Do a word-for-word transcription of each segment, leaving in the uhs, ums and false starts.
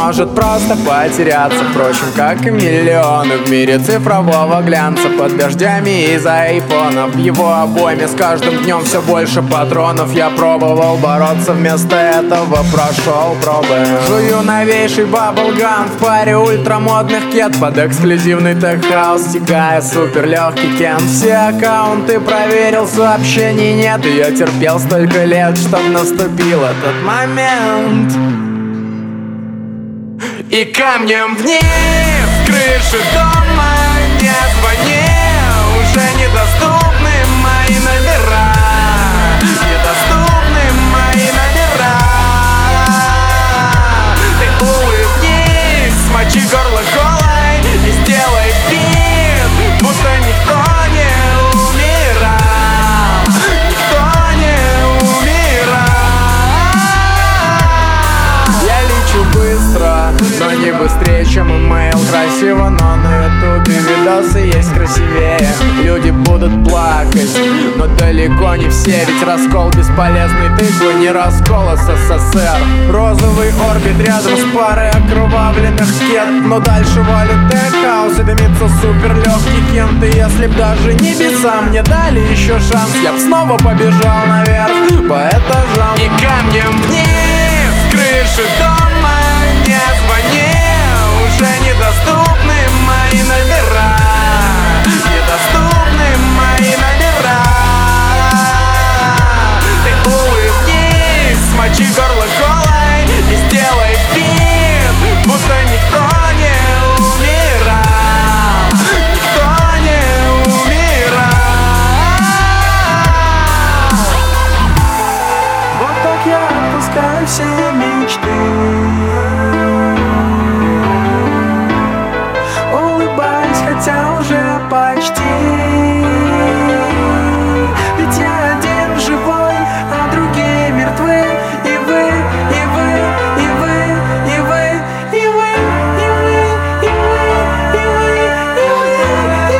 может просто потеряться. Впрочем, как и миллионы в мире цифрового глянца. Под дождями из айфонов, в его обойме с каждым днем все больше патронов. Я пробовал бороться, вместо этого прошел пробы. Жую новейший баблгам в паре ультрамодных кет. Под эксклюзивный тех-хаус стекая супер легкий кен. Все аккаунты проверил, сообщений нет. И я терпел столько лет, чтоб наступил этот момент. И камнем вниз с крыши дома не звони, уже недоступны мои номера. Недоступны мои номера. Ты улыбнись, смочи горло колой и сделай вид, будто никто не умирал. Никто не умирал. Я лечу быстро, но не быстрее, чем имейл. Красиво, но на ютубе видосы есть красивее. Люди будут плакать, но далеко не все. Ведь раскол бесполезный тыквы не раскол СССР. Розовый орбит рядом с парой окровавленных кет. Но дальше валит тех-хаус и дымится супер легкий кент. И если б даже небеса мне дали еще шанс, я б снова побежал наверх по этажам. И камнем вниз с крыши дома не звони, уже недоступны мои номера. Недоступны мои номера. Ты улыбнись, смочи горло колой и сделай вид, будто никто не умирал. Никто не умирал. Вот так я отпускаю все мечты. Хотя уже почти. Ведь я один живой, а другие мертвы. И вы, и вы, и вы, и вы, и вы, и вы, и вы, и вы, и вы,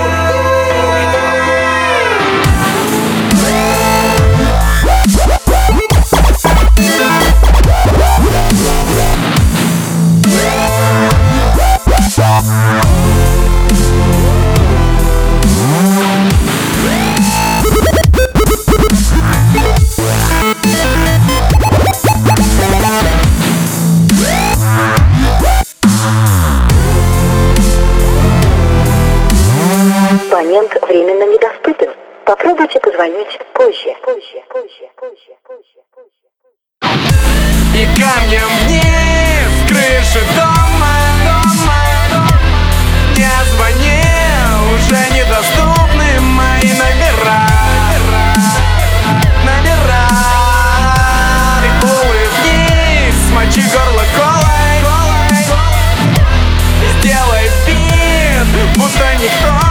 Абонент временно недоступен. Попробуйте позвонить позже. Позже, позже, позже, позже, позже. И камнем вниз с крыши дома, дома, дома не звони, уже недоступны мои номера. Номера. Ты улыбнись, смочи горло колой и сделай вид, будто никто